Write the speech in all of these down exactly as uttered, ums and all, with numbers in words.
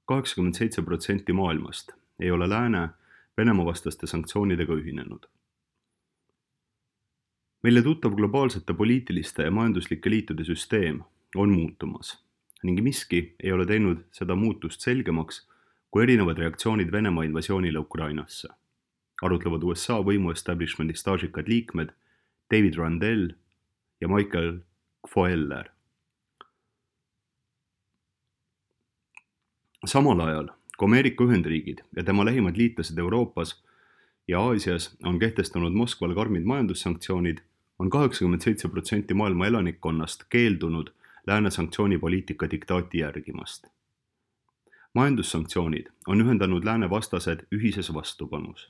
kaheksakümmend seitse protsenti maailmast ei ole lääne Venemaa-vastaste sanktsioonidega ühinenud. Meile tuttav globaalsete poliitiliste ja majanduslike liitude süsteem on muutumas ning miski ei ole teinud seda muutust selgemaks kui erinevad reaktsioonid Venemaa invasioonile Ukrainasse. Arutlevad U S A võimu establishmendi staažikad liikmed David Randell ja Michael Foeller. Samal ajal, kui Ameerika Ühendriigid ja tema lähimad liitlased Euroopas ja Aasias on kehtestanud Moskvale karmid majandussanktsioonid, on kaheksakümmend seitse protsenti maailma elanikkonnast keeldunud lääne sanktsioonipoliitika diktaati järgimast. Majandussanktsioonid on ühendanud lääne vastased ühises vastupanus.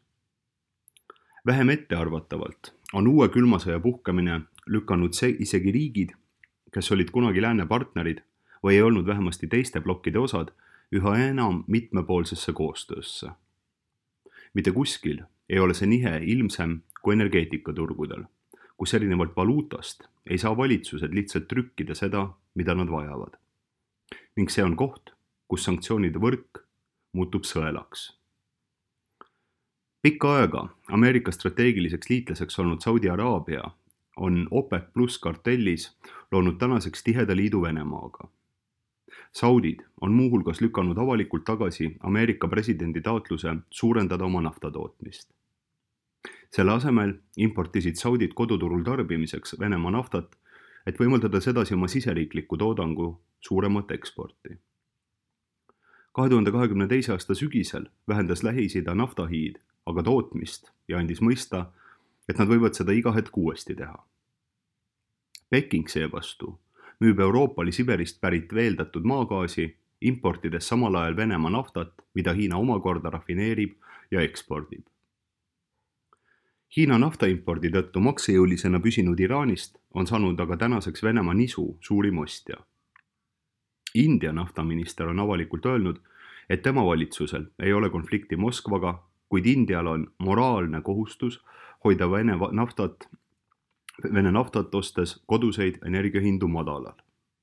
Vähem ettearvatavalt on uue külmasõja puhkemine lükanud see isegi riigid, kes olid kunagi lääne partnerid või ei olnud vähemasti teiste blokkide osad, üha enam mitmepoolsesse koostöösse. Mitte kuskil ei ole see nihe ilmsem kui energeetikaturgudel, kus erinevalt valuutast ei saa valitsused lihtsalt trükkida seda, mida nad vajavad. Ning see on koht, kus sanktsioonide võrk muutub sõelaks. Pikka aega Ameerika strateegiliseks liitlaseks olnud Saudi Araabia on OPEC plus kartellis loonud tänaseks tiheda liidu Venemaaga. Saudid on muuhulgas lükanud avalikult tagasi Ameerika presidendi taotluse suurendada oma naftatootmist. Selle asemel importisid Saudid koduturul tarbimiseks Venemaa naftat, et võimaldada sedasi oma siseriikliku toodangu suuremat eksporti. kahe tuhande kahekümne teise aasta sügisel vähendas Lähis-Ida naftahiid aga tootmist ja andis mõista, et nad võivad seda iga hetk uuesti teha. Peking seevastu müüb Euroopali Siberist pärit veeldatud maagaasi, importides samal ajal Venemaa naftat, mida Hiina omakorda rafineerib ja ekspordib. Hiina naftaimpordi tõttu maksejõulisena püsinud Iraanist on saanud aga tänaseks Venemaa nisu suurim ostja. India naftaminister on avalikult öelnud, et tema valitsusel ei ole konflikti Moskvaga, kuid Indial on moraalne kohustus hoida Vene naftat, Vene naftat ostes koduseid energiahindu madalal.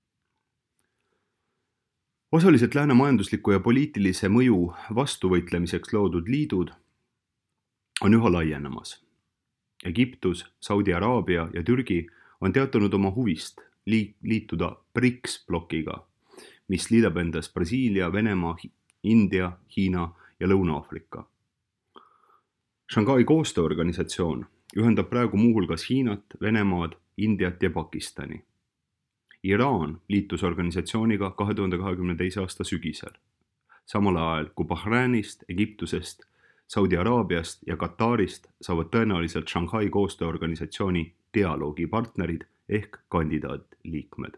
Osaliselt lääne majandusliku ja poliitilise mõju vastuvõitlemiseks loodud liidud on üha laienemas. Egiptus, Saudi Araabia ja Türgi on teatanud oma huvist liituda BRICS blokiga, mis liidab endas Brasiilia, Venemaa, India, Hiina ja Lõuna-Aafrika. Shanghai koostööorganisatsioon ühendab praegu muuhulgas Hiinat, Venemaad, Indiat ja Pakistani. Iraan liitus organisatsiooniga kahe tuhande kahekümne teise aasta sügisel, samal ajal kui Bahrainist, Egiptusest, Saudi Araabiast ja Katarist saavad tõenäoliselt Shanghai koostööorganisatsiooni dialoogipartnerid ehk kandidaatliikmed.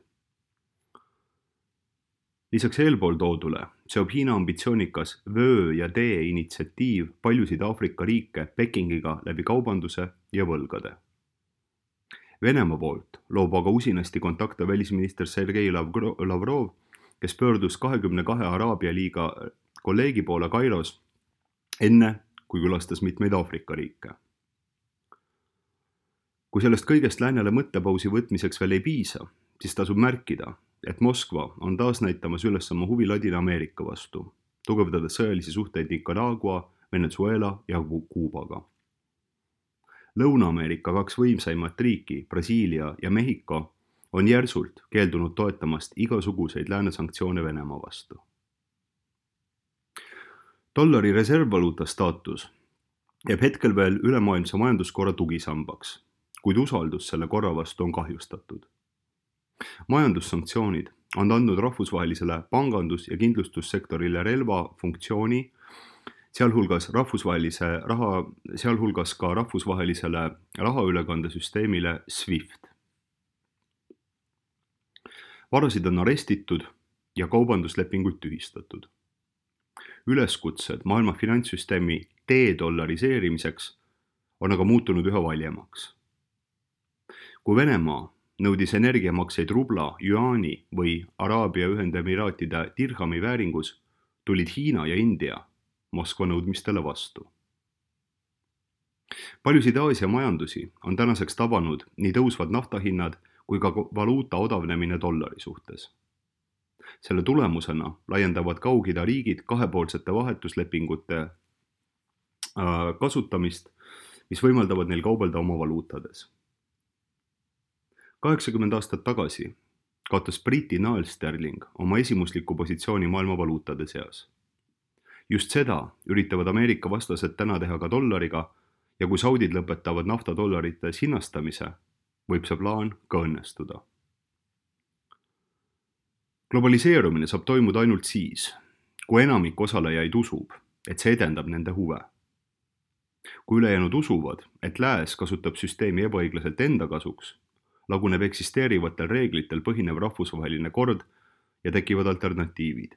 Lisaks eelpool toodule seob Hiina ambitsioonikas vöö ja tee initsiatiiv paljusid Aafrika riike Pekingiga läbi kaubanduse ja võlgade. Venemaa poolt loob aga usinasti kontakte välisminister Sergei Lavrov, kes pöördus kahekümne kahe Araabia liiga kolleegi poole Kairos enne, kui külastas mitmeid Aafrika riike. Kui sellest kõigest läänele mõttepausi võtmiseks veel ei piisa, siis tasub märkida, et Moskva on taas näitamas üles oma huvi Ladina-Ameerika vastu, tugevdades sõjalisi suhteid Nicaragua, Venezuela ja Kuubaga. Lõuna-Ameerika kaks võimsaimat riiki, Brasiilia ja Mehhiko, on järsult keeldunud toetamast igasuguseid lääne sanktsioone Venemaa vastu. Dollari reservvaluuta staatus jääb hetkel veel ülemaailmse majanduskorra tugisambaks, kuid usaldus selle korra vastu on kahjustatud. Majandussanktsioonid on andnud rahvusvahelisele pangandus- ja kindlustussektorile relva funktsiooni, sealhulgas rahvusvahelise raha, sealhulgas ka rahvusvahelisele rahaülekandesüsteemile SWIFT. Varasid on arestitud ja kaubanduslepinguid tühistatud. Üleskutsed maailma finantssüsteemi dedollariseerimiseks on aga muutunud üha valjemaks. Kui Venemaa nõudis energiamakseid rubla, juaani või Araabia Ühendemiraatide dirhami vääringus, tulid Hiina ja India Moskva nõudmistele vastu. Paljusid Aasia majandusi on tänaseks tabanud nii tõusvad naftahinnad kui ka valuuta odavnemine dollari suhtes. selle tulemusena laiendavad Kaug-Ida riigid kahepoolsete vahetuslepingute kasutamist, mis võimaldavad neil kaubelda oma valuutades. kaheksakümmend aastat tagasi kaotas Briti naelsterling oma esimusliku positsiooni maailma valuutade seas. Just seda üritavad Ameerika vastased täna teha ka dollariga ja kui saudid lõpetavad naftadollarite hinnastamise, võib see plaan ka õnnestuda. Globaliseerumine saab toimuda ainult siis, kui enamik osalejaid usub, et see edendab nende huve. Kui ülejäänud usuvad, et lääs kasutab süsteemi ebaõiglaselt enda kasuks, laguneb eksisteerivatel reeglitel põhinev rahvusvaheline kord ja tekivad alternatiivid.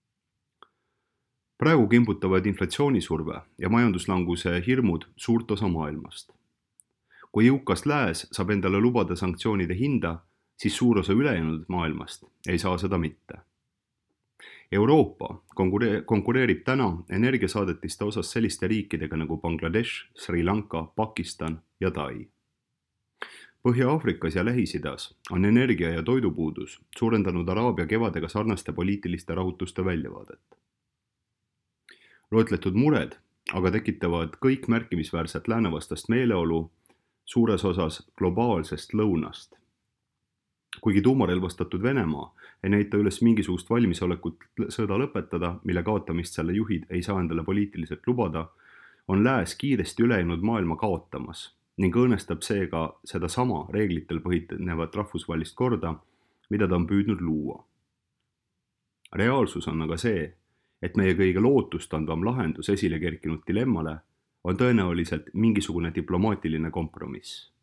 Praegu kimbutavad inflatsioonisurve ja majanduslanguse hirmud suurt osa maailmast. Kui jõukas lääs saab endale lubada sanktsioonide hinda, siis suur osa ülejäänud maailmast ei saa seda mitte. Euroopa konkureerib täna energiasaadetiste osas selliste riikidega nagu Bangladesh, Sri Lanka, Pakistan ja Tai. Põhja-Aafrikas ja Lähis-Idas on energia- ja toidupuudus suurendanud Araabia kevadega sarnaste poliitiliste rahutuste väljavaadet. Loetletud mured aga tekitavad kõik märkimisväärset läänevastast meeleolu suures osas globaalsest lõunast. Kuigi tuumarelvastatud Venemaa ei näita üles mingisugust valmisolekut sõda lõpetada, mille kaotamist selle juhid ei saa endale poliitiliselt lubada, on lääs kiiresti ülejäänud maailma kaotamas ning õõnestab seega seda sama reeglitel põhinevat rahvusvahelist korda, mida ta on püüdnud luua. Reaalsus on aga see, et meie kõige lootustandvam lahendus esile kerkinud dilemmale on tõenäoliselt mingisugune diplomaatiline kompromiss.